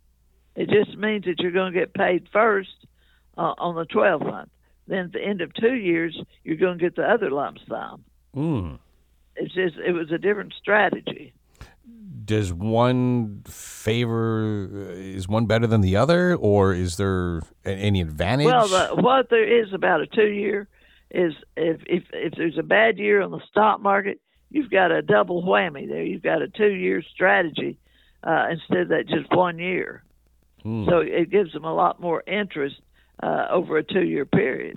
It just means that you're going to get paid first uh, on the twelve month. Then at the end of two years, you're going to get the other lump sum. Mm. It's just, it was a different strategy. Does one favor, is one better than the other, or is there any advantage? Well, the, what there is about a two-year is if, if if there's a bad year on the stock market, you've got a double whammy there. You've got a two-year strategy uh, instead of that just one year. Hmm. So it gives them a lot more interest uh, over a two-year period.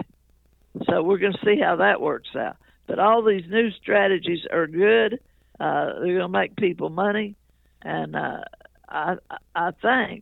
So we're going to see how that works out. But all these new strategies are good. Uh, they're going to make people money, and uh, I, I think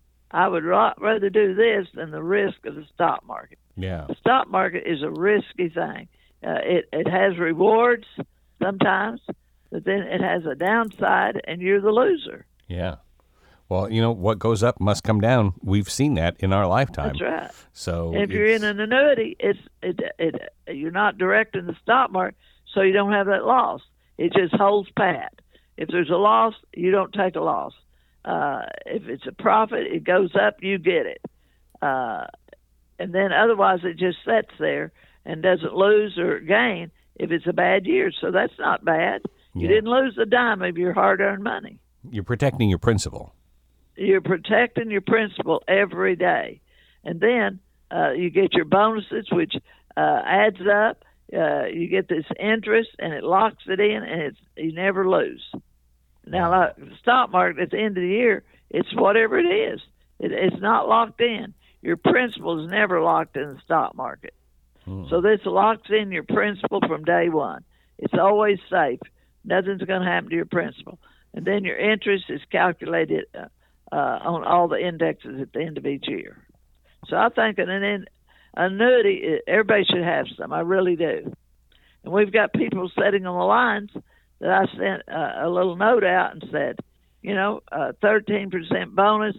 I would ra- rather do this than the risk of the stock market. Yeah, the stock market is a risky thing. Uh, it it has rewards sometimes, but then it has a downside, and you're the loser. Yeah. Well, you know, what goes up must come down. We've seen that in our lifetime. That's right. So and if you're in an annuity, it's it, it you're not directing the stock market, so you don't have that loss. It just holds pat. If there's a loss, you don't take a loss. Uh, if it's a profit, it goes up, you get it. Uh, and then otherwise, it just sits there and doesn't lose or gain if it's a bad year. So that's not bad. You Yeah. didn't lose a dime of your hard-earned money. You're protecting your principal. You're protecting your principal every day. And then uh, you get your bonuses, which uh, adds up. Uh, you get this interest, and it locks it in, and it's you never lose. Now, like the stock market at the end of the year, it's whatever it is. It, it's not locked in. Your principal is never locked in the stock market. Hmm. So this locks in your principal from day one. It's always safe. Nothing's going to happen to your principal. And then your interest is calculated uh, uh, on all the indexes at the end of each year. So I think an, an annuity, everybody should have some. I really do. And we've got people sitting on the lines that I sent uh, a little note out and said, you know, uh, thirteen percent bonus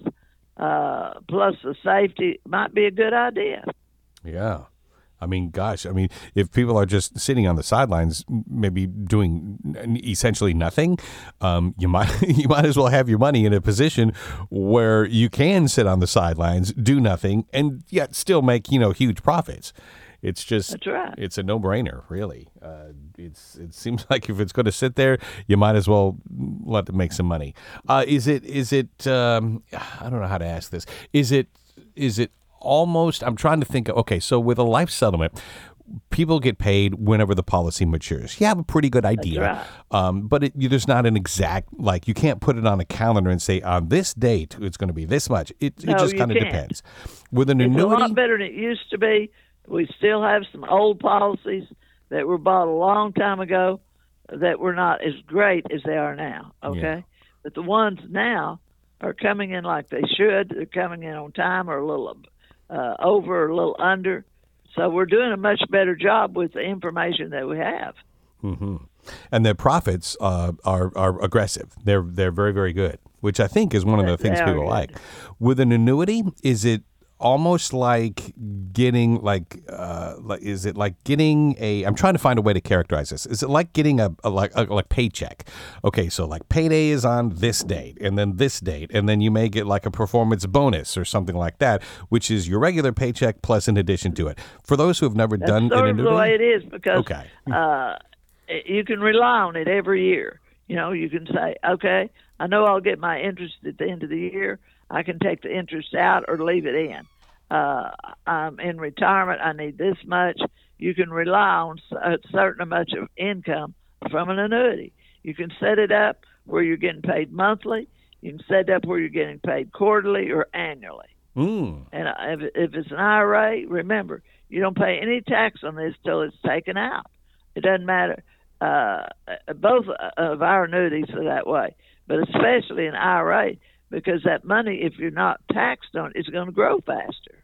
uh, plus the safety might be a good idea. Yeah. I mean, gosh, I mean, if people are just sitting on the sidelines, maybe doing essentially nothing, um, you might you might as well have your money in a position where you can sit on the sidelines, do nothing, and yet still make, you know, huge profits. It's just, That's right. It's a no-brainer, really. Uh, it's it seems like if it's going to sit there, you might as well let it make some money. Uh, is it is it? Um, I don't know how to ask this. Is it is it? Almost, I'm trying to think, okay, so with a life settlement, people get paid whenever the policy matures. You have a pretty good idea, right. um, but it, there's not an exact, like, you can't put it on a calendar and say, on this date, it's going to be this much. It, no, it just kind of depends. With an it's annuity, a lot better than it used to be. We still have some old policies that were bought a long time ago that were not as great as they are now, okay? Yeah. But the ones now are coming in like they should. They're coming in on time or a little Uh, over or a little under. So we're doing a much better job with the information that we have. Mm-hmm. And their profits uh, are are aggressive. They're they're very, very good, which I think is one of the things They people are like. With an annuity, is it almost like getting like uh, like is it like getting a? I'm trying to find a way to characterize this. Is it like getting a, a like a like paycheck? Okay, so like payday is on this date, and then this date, and then you may get like a performance bonus or something like that, which is your regular paycheck plus in addition to it. For those who have never That's done sort an of annuity, the way it is because okay. uh, you can rely on it every year. You know, you can say, okay, I know I'll get my interest at the end of the year. I can take the interest out or leave it in. Uh, I'm in retirement. I need this much. You can rely on a certain amount of income from an annuity. You can set it up where you're getting paid monthly. You can set it up where you're getting paid quarterly or annually. Mm. And if, if it's an I R A, remember, you don't pay any tax on this till it's taken out. It doesn't matter. Uh, both of our annuities are that way, but especially an I R A, because that money, if you're not taxed on it, it's going to grow faster.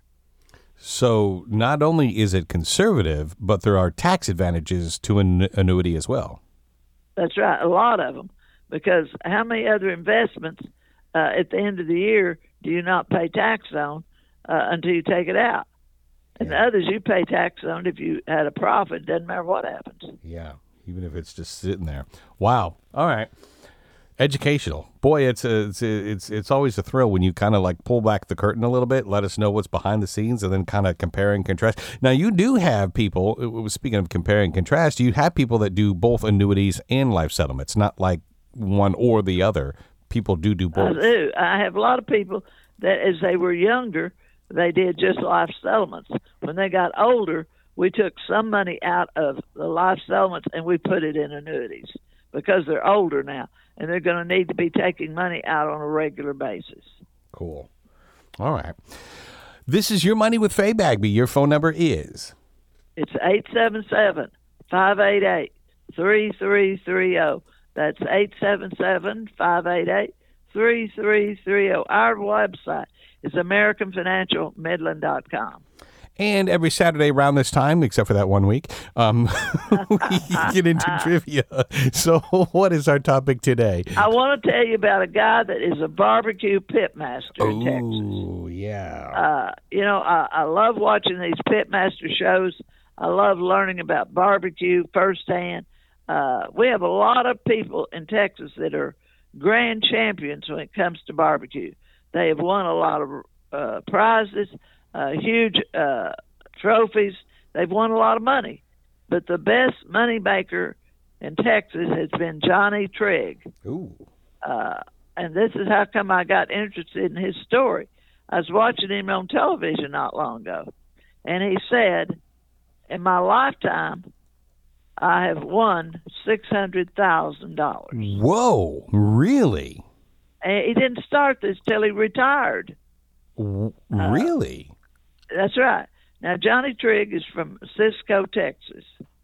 So not only is it conservative, but there are tax advantages to an annuity as well. That's right, a lot of them, because how many other investments uh, at the end of the year do you not pay tax on uh, until you take it out? And Yeah. the others you pay tax on if you had a profit, doesn't matter what happens. Yeah, even if it's just sitting there. Wow. All right. Educational. Boy, it's a, it's a, it's it's always a thrill when you kind of like pull back the curtain a little bit, let us know what's behind the scenes, and then kind of compare and contrast. Now, you do have people, speaking of compare and contrast, you have people that do both annuities and life settlements, not like one or the other. People do do both. I do. I have a lot of people that as they were younger, they did just life settlements. When they got older, we took some money out of the life settlements and we put it in annuities because they're older now. And they're going to need to be taking money out on a regular basis. Cool. All right. This is Your Money with Faye Bagby. Your phone number is? It's eight seven seven, five eight eight, three three three zero. That's eight seven seven, five eight eight, three three three zero. Our website is american financial midland dot com. And every Saturday around this time, except for that one week, um, we get into trivia. So what is our topic today? I want to tell you about a guy that is a barbecue pitmaster in Texas. Oh, yeah. Uh, you know, I, I love watching these pitmaster shows. I love learning about barbecue firsthand. Uh, we have a lot of people in Texas that are grand champions when it comes to barbecue. They have won a lot of uh, prizes, uh, huge uh, trophies. They've won a lot of money. But the best money maker in Texas has been Johnny Trigg. Ooh. Uh, and this is how come I got interested in his story. I was watching him on television not long ago, and he said, in my lifetime, I have won six hundred thousand dollars. Whoa, really? And he didn't start this till he retired. W- really? Uh, that's right. Now, Johnny Trigg is from Cisco, Texas.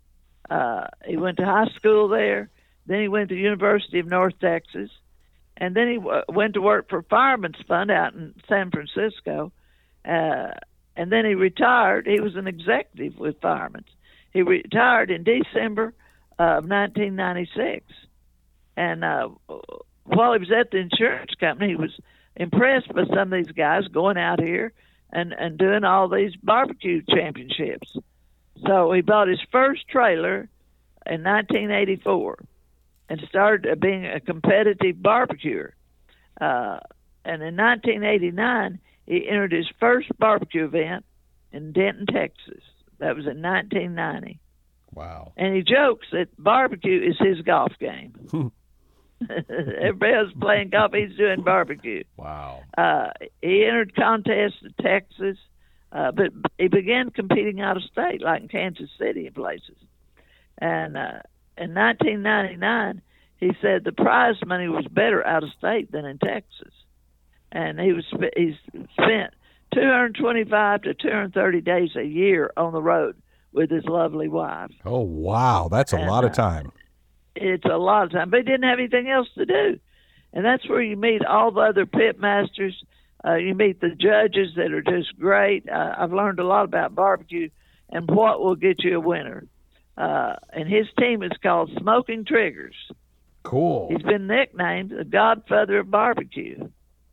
Uh, he went to high school there. Then he went to the University of North Texas. And then he w- went to work for Fireman's Fund out in San Francisco. Uh, and then he retired. He was an executive with Fireman's. He retired in December of nineteen ninety-six. And uh, while he was at the insurance company, he was impressed by some of these guys going out here and, and doing all these barbecue championships. So he bought his first trailer in nineteen eighty-four and started being a competitive barbecuer. Uh, and in nineteen eighty-nine, he entered his first barbecue event in Denton, Texas. That was in nineteen ninety. Wow. And he jokes that barbecue is his golf game. Everybody else playing golf, he's doing barbecue. Wow. Uh, he entered contests in Texas, uh, but he began competing out of state, like in Kansas City and places. And uh, in nineteen ninety-nine, he said the prize money was better out of state than in Texas. And he was he spent two hundred twenty-five to two hundred thirty days a year on the road with his lovely wife. Oh, wow. That's a and, lot of uh, time. It's a lot of time. But he didn't have anything else to do. And that's where you meet all the other pit masters. Uh, you meet the judges that are just great. Uh, I've learned a lot about barbecue and what will get you a winner. Uh, and his team is called Smoking Triggers. Cool. He's been nicknamed the Godfather of Barbecue.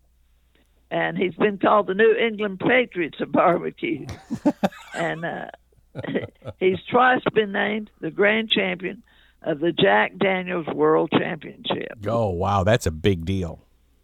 And he's been called the New England Patriots of barbecue. and uh, he's twice been named the grand champion of the Jack Daniels World Championship. Oh, wow. That's a big deal.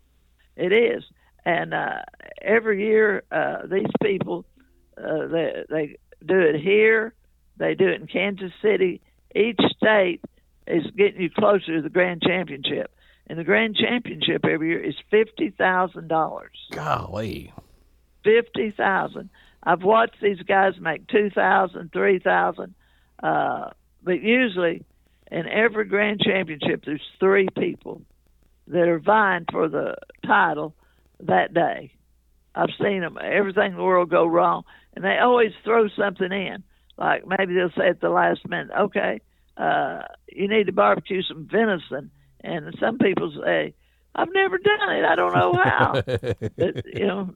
It is. And uh, every year, uh, these people, uh, they, they do it here. They do it in Kansas City. Each state is getting you closer to the grand championship. And the grand championship every year is fifty thousand dollars. Golly. fifty thousand dollars. I've watched these guys make two thousand dollars, three thousand dollars. Uh, but usually in every grand championship, there's three people that are vying for the title that day. I've seen them, everything in the world go wrong, and they always throw something in. Like maybe they'll say at the last minute, okay, uh, you need to barbecue some venison. And some people say, I've never done it. I don't know how. but, you know,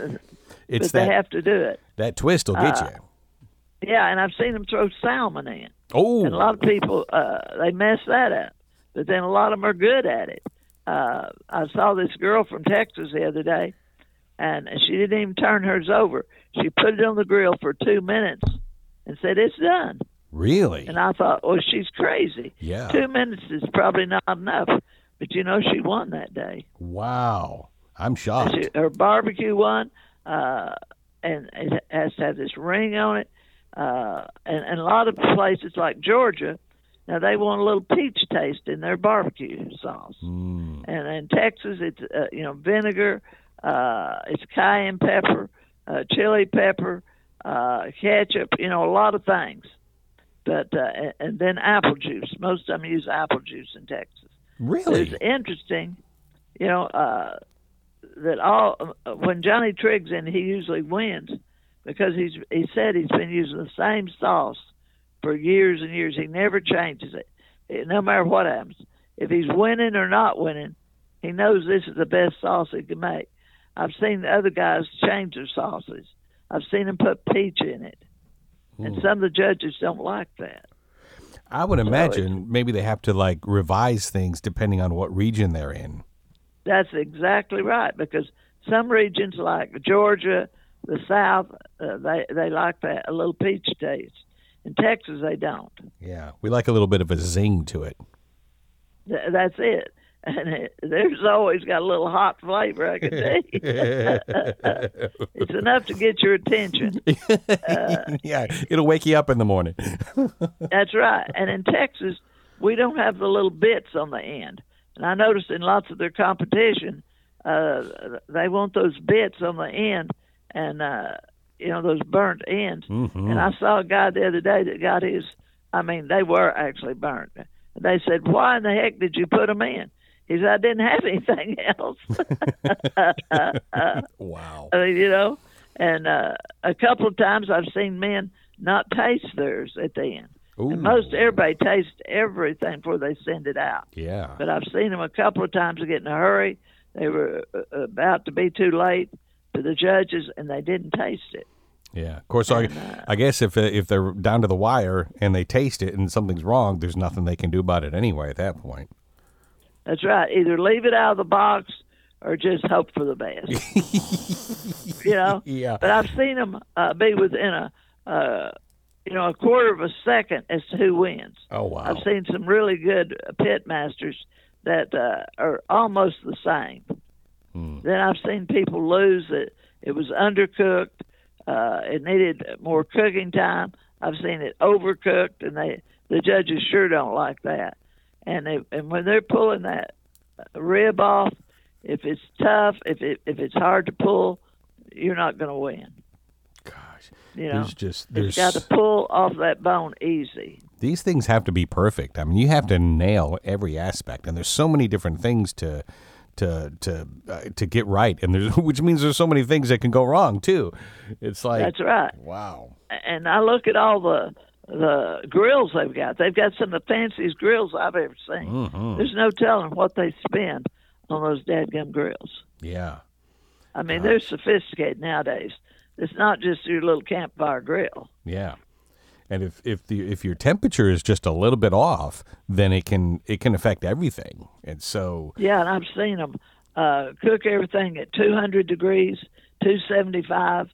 it's but that, they have to do it. That twist will get Uh, you. Yeah, and I've seen them throw salmon in. Oh. And a lot of people, uh, they mess that up. But then a lot of them are good at it. Uh, I saw this girl from Texas the other day, and she didn't even turn hers over. She put it on the grill for two minutes and said, it's done. Really? And I thought, well, she's crazy. Yeah. Two minutes is probably not enough. But, you know, she won that day. Wow. I'm shocked. She, her barbecue won, uh, and it has to have this ring on it. Uh, and, and a lot of places like Georgia, now they want a little peach taste in their barbecue sauce. Mm. And in Texas, it's, uh, you know, vinegar, uh, it's cayenne pepper, uh, chili pepper, uh, ketchup, you know, a lot of things. But uh, and then apple juice. Most of them use apple juice in Texas. Really? It's interesting, you know, uh, that all when Johnny Trigg's in, he usually wins because he's he said he's been using the same sauce for years and years. He never changes it, it no matter what happens. If he's winning or not winning, he knows this is the best sauce he can make. I've seen the other guys change their sauces. I've seen them put peach in it, and some of the judges don't like that. I would So imagine maybe they have to like revise things depending on what region they're in. That's exactly right, because some regions like Georgia, the South, uh, they they like that a little peach taste. In Texas, they don't. Yeah, we like a little bit of a zing to it. Th- that's it. And it, there's always got a little hot flavor, I can tell you. It's enough to get your attention. Uh, yeah, it'll wake you up in the morning. That's right. And in Texas, we don't have the little bits on the end. And I noticed in lots of their competition, uh, they want those bits on the end and, uh, you know, those burnt ends. Mm-hmm. And I saw a guy the other day that got his, I mean, they were actually burnt. And they said, why in the heck did you put them in? He said, I didn't have anything else. Wow. I mean, you know, and uh, a couple of times I've seen men not taste theirs at the end. Ooh. And most everybody tastes everything before they send it out. Yeah. But I've seen them a couple of times get in a hurry. They were uh, about to be too late to the judges, and they didn't taste it. Yeah, of course. And, I, uh, I guess if if they're down to the wire and they taste it and something's wrong, there's nothing they can do about it anyway at that point. That's right. Either leave it out of the box or just hope for the best. You know. Yeah. But I've seen them uh, be within a, uh, you know, a quarter of a second as to who wins. Oh wow. I've seen some really good pit masters that uh, are almost the same. Hmm. Then I've seen people lose it. It was undercooked. Uh, it needed more cooking time. I've seen it overcooked, and they the judges sure don't like that. And they, and when they're pulling that rib off, if it's tough, if it if it's hard to pull, you're not going to win. Gosh, You know, there's just there's it's got to pull off that bone easy. these things have to be perfect. I mean, you have to nail every aspect, and there's so many different things to to to uh, to get right, and there's which means there's so many things that can go wrong too. It's like That's right. wow. And I look at all the the grills they've got. They've got some of the fanciest grills I've ever seen. Mm-hmm. There's no telling what they spend on those dadgum grills. Yeah. I mean, they're sophisticated nowadays. It's not just your little campfire grill. Yeah. And if if the if your temperature is just a little bit off, then it can it can affect everything. And so Yeah, and I've seen them uh, cook everything at two hundred degrees, two seventy-five,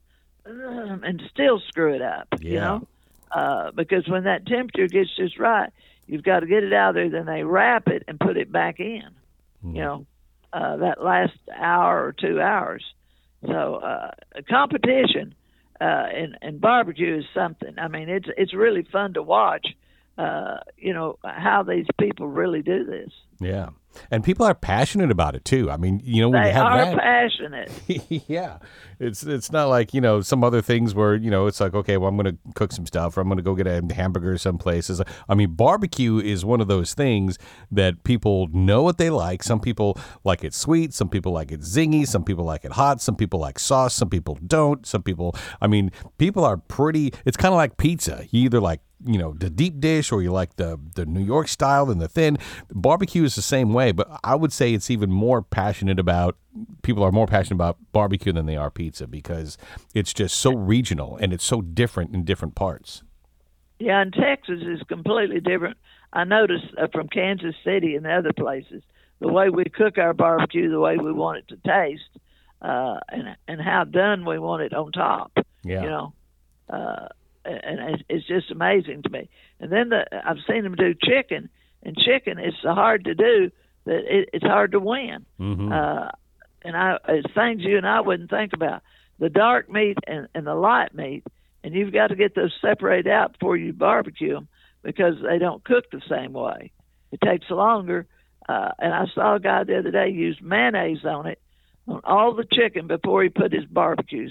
um, and still screw it up. You Yeah. know, uh, because when that temperature gets just right, you've got to get it out of there. Then they wrap it and put it back in. Mm. You know, uh, that last hour or two hours. So uh, a competition uh, in, in barbecue is something. I mean, it's it's really fun to watch. Uh, you know how these people really do this. yeah. And people are passionate about it too. I mean, you know, when They you have are that passionate. yeah. It's it's not like, you know, some other things where, you know, it's like, okay, well, I'm going to cook some stuff or I'm going to go get a hamburger some places. I mean, barbecue is one of those things that people know what they like. Some people like it sweet. Some people like it zingy. Some people like it hot. Some people like sauce. Some people don't. Some people, I mean, people are pretty, it's kind of like pizza. You either like, you know, the deep dish or you like the, the New York style and the thin. Barbecue is the same way, but I would say it's even more passionate about, people are more passionate about barbecue than they are pizza because it's just so regional and it's so different in different parts. Yeah, and Texas is completely different. I noticed uh, from Kansas City and other places, the way we cook our barbecue, the way we want it to taste, uh, and and how done we want it on top. Yeah. You know, uh, and it's, it's just amazing to me. And then the, I've seen them do chicken, and chicken is so hard to do that it, it's hard to win. Mm-hmm. Uh, and I, it's things you and I wouldn't think about. The dark meat and, and the light meat, and you've got to get those separated out before you barbecue them because they don't cook the same way. It takes longer. Uh, and I saw a guy the other day use mayonnaise on it, on all the chicken before he put his barbecue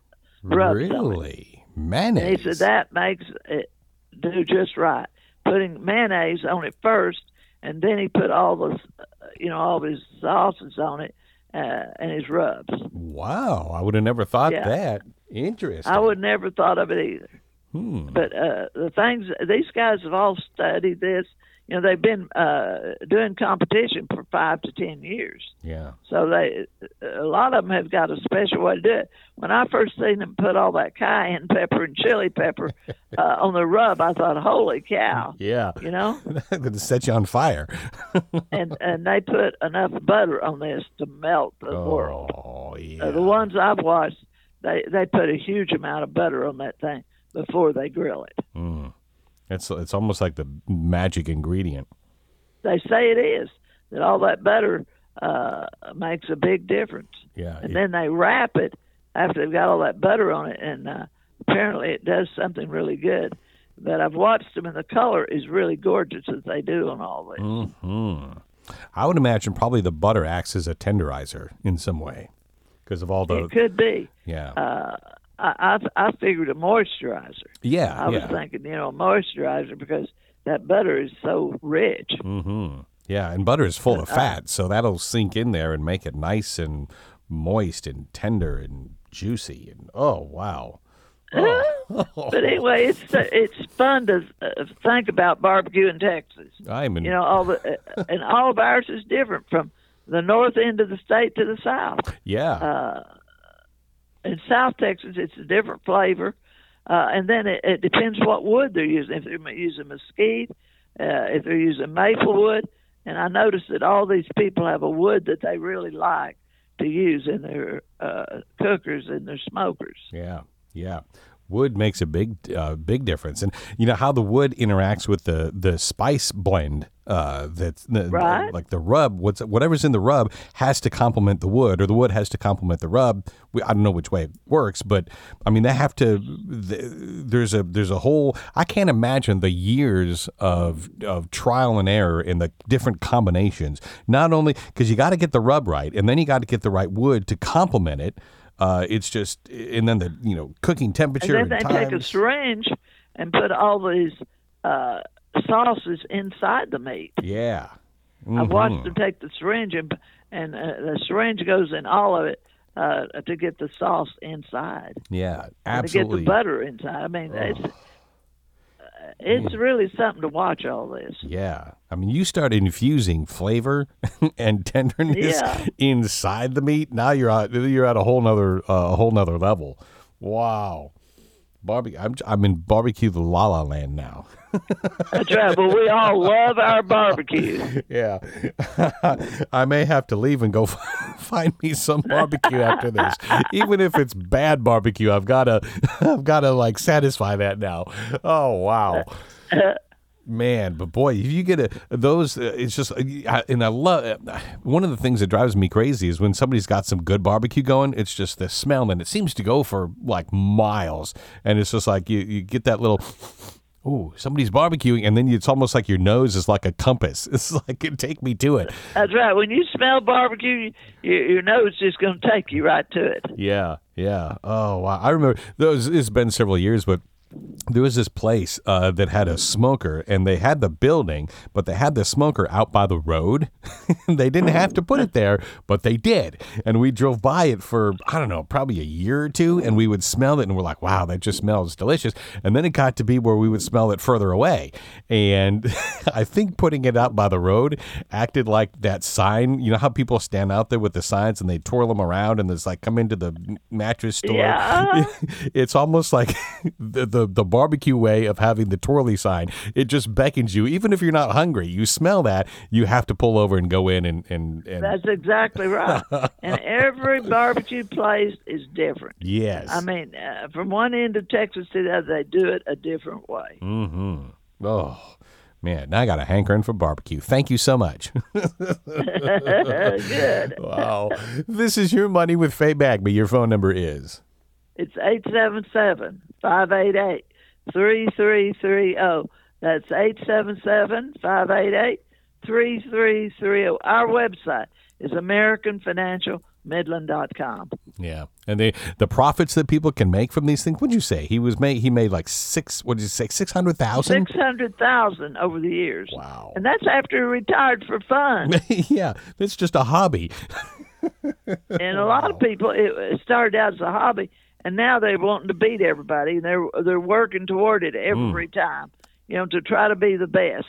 rubs on it. Really? Mayonnaise? And he said that makes it do just right. Putting mayonnaise on it first, and then he put all the, you know, all of his sauces on it uh, and his rubs. Wow, I would have never thought Yeah. that. Interesting. I would never thought of it either. Hmm. But uh, the things, these guys have all studied this. you know, they've been uh, doing competition for five to ten years. Yeah. So they, a lot of them have got a special way to do it. When I first seen them put all that cayenne pepper and chili pepper uh, on the rub, I thought, "Holy cow!" Yeah. You know, That set you on fire. and and they put enough butter on this to melt the oh, world. yeah. Uh, the ones I've watched, they they put a huge amount of butter on that thing before they grill it. Mm. It's it's almost like the magic ingredient. They say it is, that all that butter uh, makes a big difference. Yeah. And it- then they wrap it after they've got all that butter on it, and uh, apparently it does something really good. But I've watched them, and the color is really gorgeous as they do on all this. Mhm. I would imagine probably the butter acts as a tenderizer in some way because of all the It could be. yeah Uh, I, I I figured a moisturizer. yeah I was yeah thinking, you know, a moisturizer because that butter is so rich. mm-hmm. yeah and butter is full of fat, so that'll sink in there and make it nice and moist and tender and juicy and oh wow. Oh. But anyway, it's it's fun to uh, think about barbecue in Texas. I'm in, You know, all the uh, and all of ours is different from the north end of the state to the south. yeah Uh, in South Texas, it's a different flavor, uh, and then it, it depends what wood they're using. If they're using mesquite, uh, if they're using maple wood, and I noticed that all these people have a wood that they really like to use in their uh, cookers and their smokers. yeah yeah wood makes a big uh, big difference, and you know how the wood interacts with the the spice blend uh that's the, Right. like the rub, what's whatever's in the rub has to complement the wood, or the wood has to complement the rub. We, I don't know which way it works, but I mean they have to the, there's a there's a whole, I can't imagine the years of of trial and error in the different combinations, not only because you got to get the rub right and then you got to get the right wood to complement it. Uh, it's just, and then the you know cooking temperature And then and they take a times. syringe and put all these uh, sauces inside the meat. Yeah, I've watched Mhm. them take the syringe and, and uh, the syringe goes in all of it uh, to get the sauce inside. Yeah, And to get absolutely. the butter inside. I mean, it's uh, it's really something to watch all this. Yeah, I mean, you start infusing flavor and tenderness Yeah. inside the meat. Now you're at you're at a whole nother uh, a whole nother level. Wow, barbecue. I'm I'm in barbecue the La La Land now. That's right. Well, we all love our barbecue. Yeah, I may have to leave and go find me some barbecue after this. Even if it's bad barbecue, I've gotta I've gotta like satisfy that now. Oh wow. Man, but boy, if you get a those, uh, it's just, uh, and I love one of the things that drives me crazy is when somebody's got some good barbecue going. It's just the smell, and it seems to go for like miles, and it's just like you you get that little. Ooh, somebody's barbecuing, and then it's almost like your nose is like a compass. It's like, take me to it. That's right. When you smell barbecue, your, your nose is just going to take you right to it. Yeah, yeah. Oh, wow. I remember those. It's been several years, but there was this place uh, that had a smoker, and they had the building, but they had the smoker out by the road. They didn't have to put it there, but they did. And we drove by it for, I don't know, probably a year or two, and we would smell it, and we're like, wow, that just smells delicious. And then it got to be where we would smell it further away. And I think putting it out by the road acted like that sign. You know how people stand out there with the signs, and they twirl them around, and it's like, come into the mattress store. Yeah. It's almost like the, the the barbecue way of having the twirly sign. It just beckons you, even if you're not hungry. You smell that, you have to pull over and go in and and, and That's exactly right. And every barbecue place is different. yes. I mean, uh, from one end of Texas to the other, they do it a different way. Mm-hmm. Oh man, now I got a hankering for barbecue. Thank you so much. Good. Wow. This is Your Money with Faye Bagby. Your phone number is It's eight seven seven, five eight eight, three three three zero. That's eight seven seven, five eight eight, three three three zero. Our website is american financial midland dot com. yeah, and the the profits that people can make from these things. What'd you say? He was made. He made like six. What did you say? Six hundred thousand. six hundred thousand over the years. Wow. And that's after he retired for fun. Yeah, that's just a hobby. And a lot of people, it, it started out as a hobby, and now they're wanting to beat everybody, and they're they're working toward it every time, you know, to try to be the best.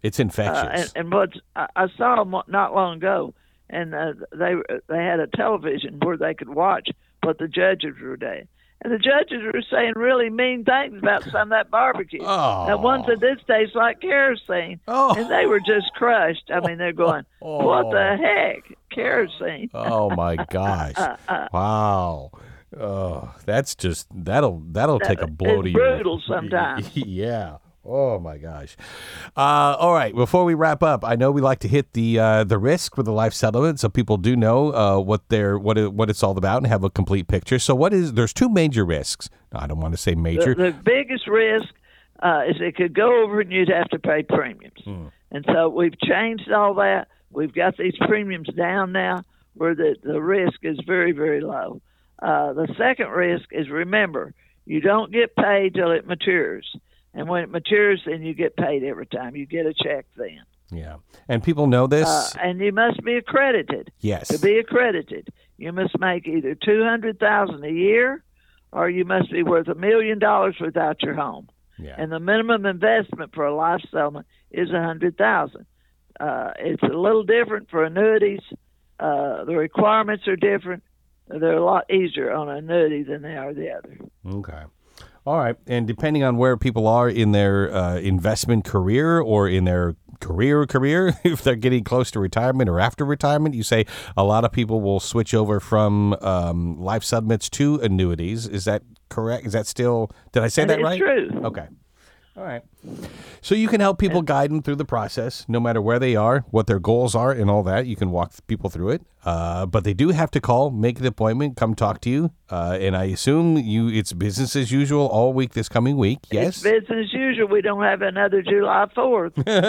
It's infectious. Uh, and, and what I, I saw them not long ago, and uh, they they had a television where they could watch what the judges were doing. And the judges were saying really mean things about some of that barbecue. Oh. Now, one said this tastes like kerosene, Oh. and they were just crushed. I mean, they're going, Oh. what the heck, kerosene? Oh my gosh! Wow. Oh, that's just that'll that'll take a blow It's to you. brutal sometimes. Yeah. Oh my gosh! Uh, all right. Before we wrap up, I know we like to hit the uh, the risk with the life settlement, so people do know uh, what they're what it, what it's all about and have a complete picture. So, what is there's two major risks. No, I don't want to say major. The, the biggest risk uh, is it could go over and you'd have to pay premiums. Hmm. And so we've changed all that. We've got these premiums down now where the, the risk is very, very low. Uh, the second risk is, remember, you don't get paid till it matures. And when it matures, then you get paid every time. You get a check then. Yeah, and people know this. Uh, and you must be accredited. Yes. To be accredited, you must make either two hundred thousand dollars a year, or you must be worth a million dollars without your home. Yeah. And the minimum investment for a life settlement is a hundred thousand. Uh, it's a little different for annuities. Uh, the requirements are different. They're a lot easier on an annuity than they are the other. Okay. All right. And depending on where people are in their uh, investment career or in their career career, if they're getting close to retirement or after retirement, you say a lot of people will switch over from um, life settlements to annuities. Is that correct? Is that still, did I say And that it's right? true. Okay. All right. So you can help people, guide them through the process, no matter where they are, what their goals are, and all that. You can walk people through it. Uh, but they do have to call, make an appointment, come talk to you. Uh, and I assume you it's business as usual all week this coming week. Yes? It's business as usual. We don't have another July fourth.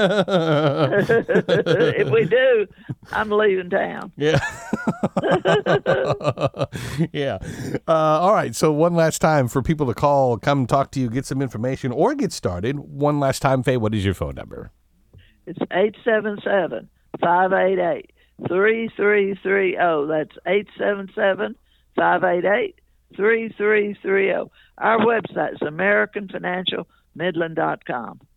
If we do, I'm leaving town. Yeah. Yeah. Uh, all right. So one last time for people to call, come talk to you, get some information, or get started. One last time, Faye, what is your phone number? It's eight seven seven, five eight eight, three three three zero. That's eight seven seven, five eight eight, three three three zero. Our website is american financial midland dot com.